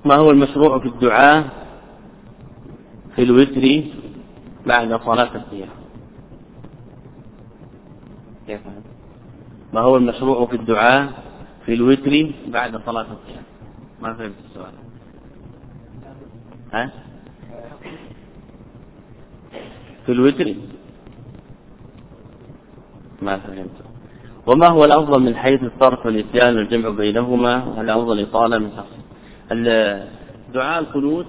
ما هو المشروع في الدعاء في الوتر بعد صلاة القيام؟ ما هو المشروع في الدعاء في الوتر بعد صلاة القيام؟ ما فهمت السؤال. في الوتر ما فهمت. وما هو الأفضل من حيث الصرف والإتيان والجمع بينهما؟ وهل الأفضل إطالة من تفصيل؟ دعاء القنوت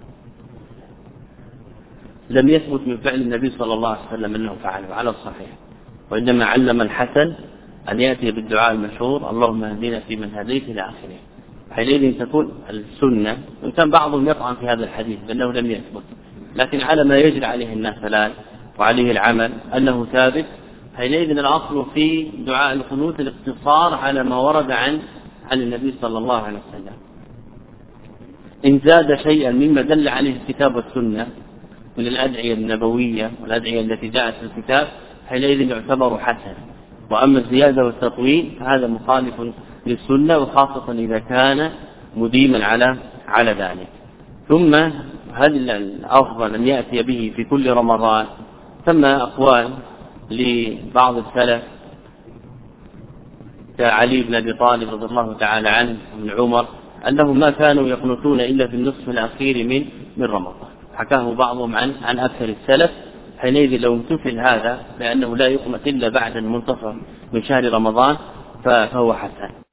لم يثبت من فعل النبي صلى الله عليه وسلم أنه فعله على الصحيح، وإنما علم الحسن أن يأتي بالدعاء المشهور اللهم اهدنا فيمن هديت إلى آخره. حينئذ تكون السنة، وإن كان بعضهم يطعن في هذا الحديث بأنه لم يثبت، لكن على ما يجري عليه الناس الآن وعليه العمل أنه ثابت. حينئذ الأصل في دعاء القنوت الاقتصار على ما ورد عن النبي صلى الله عليه وسلم. إن زاد شيئا مما دل عليه الكتاب والسنة من الأدعية النبوية والأدعية التي جاءت في الكتاب حينئذ يعتبر حسن. وأما الزيادة والتطويل فهذا مخالف للسنة، وخاصة إذا كان مديما على ذلك. ثم هل الأفضل أن يأتي به في كل رمضان؟ ثم أقوال لبعض السلف كعلي بن أبي طالب رضي الله تعالى عنه وابن عمر أنهم ما كانوا يقنطون إلا في النصف الأخير من رمضان، حكاه بعضهم عن أكثر السلف. حينئذ لو امتثل هذا لأنه لا يقنط إلا بعد المنتصف من شهر رمضان فهو حسن.